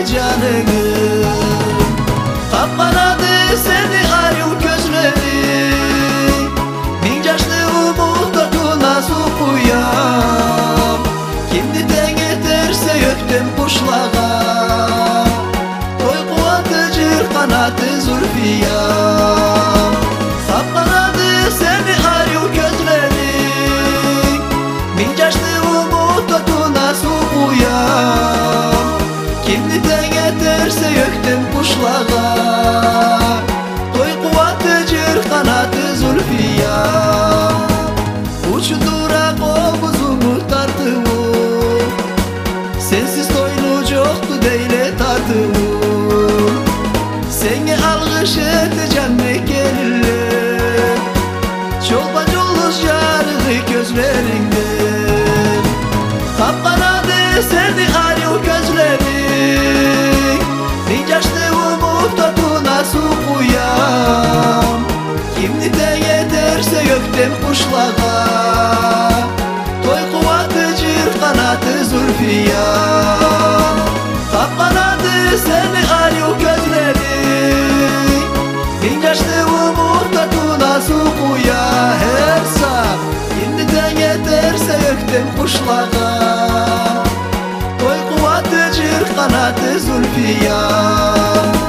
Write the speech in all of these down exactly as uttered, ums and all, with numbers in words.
canını. Kapkaradı seni arıyor gözleri, bin yaşlı umutla tuna sokuyam. Kimdi de getirse gökten kuşlağa, toy kuvatıcır kanatı Zülfiyam. Kapkaradı seni arıyor gözleri, bin yaşlı umutla tuna sokuyam. Kimdi de getirse gökten kuşlağa, toy kuvatıcır kanatı Zülfiyam. Uçturak o kuzumu tartıvur, sensiz toylu çoktu deyle tartıvur. Seni algış edeceğim gelirler, çolpa çoluz yarığı gözlerinden. Kapkaradı seni arıyor gözlerin, bin yaşlı umutla tuna sokuyam. Kimdi de yeterse gökten kuşlağa, toy kuvatıcır kanatı Zülfiyam. Kapkaradı seni arıyor gözlerin, bin yaşlı umutla tuna sokuyam. Her saf kimdi de yeterse gökten kuşlağa, toy kuvatıcır kanatı Zülfiyam.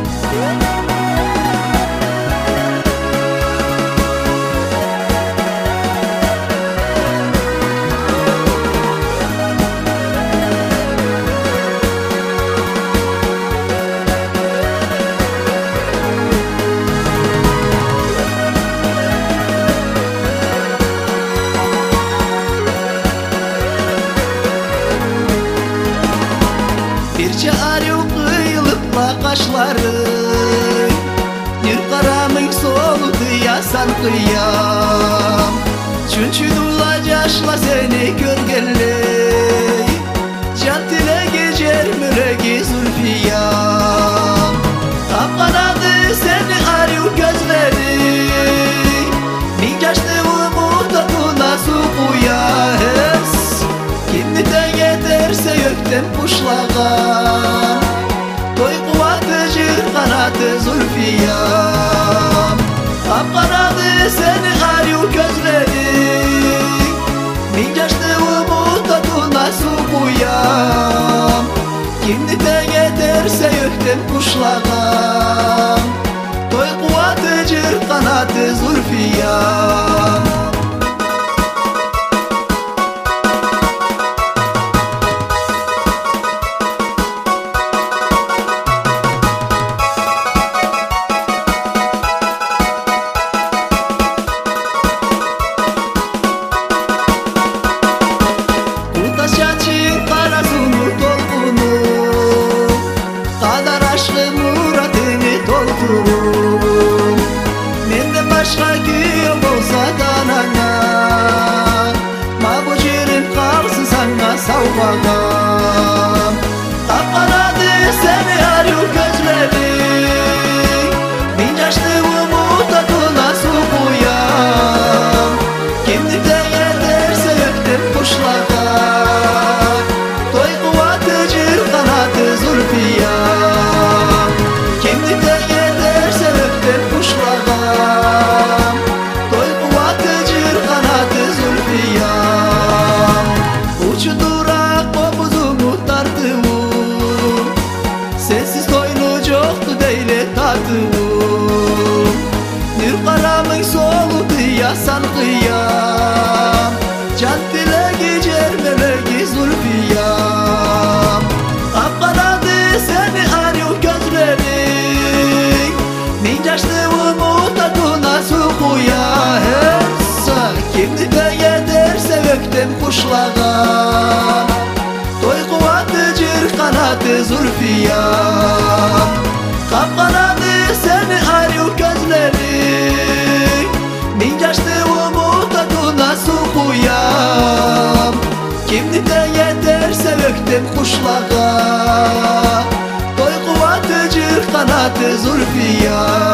Birçe arıyor kıyılıpla kaşları, bir karamın soludu yasan kıyam. Çünkü dula yaşla seni görgeli, can dile geçer müregi Zülfiyam. Kapkaradı seni arıyor gözleri, bin yaşlı umutla tuna sokuyam. Kimdi de yeterse gökten kuşlağa, toy kuvatıcır kanatı Zülfiyam. Kapkaradı seni arıyor gözleri, bin yaşlı umutla tuna sokuyam. Kimdi de yeterse gökten kuşlağa, toy kuvatıcır kanatı Zülfiyam. Mende başka güya bolsa danana, ma bu cirin kalsın sana savgam. Kapkaradı seni arıyor gözlerin, bin yaşlı umutla tuna sokuyam. Kimdi de yeterse gökten kuşlağa, toy kuvatıcır kanatı Zülfiyam. Kimdi de yeterse gökten kuşlağa, toy kuvatıcır kanatı Zülfiyam. Uçturak o kuzumu tartıvur, sensiz toylu çoktu deyle tartıvur. Bir karamın soludu yasan kıyam, can dile geçer meleği Zülfiyam. Kapkaradı seni arıyor gözlerin, bin yaşlı umutla tuna sokuyam. Kimdi de yeterse gökten kuşlağa, toy kuvatıcır kanatı Zülfiyam. Kapkaradı seni arıyor gözlerin, bin yaşlı umutla tuna sokuyam. Kimdi de yeterse gökten kuşlağa, toy kuvatıcır kanatı Zülfiyam.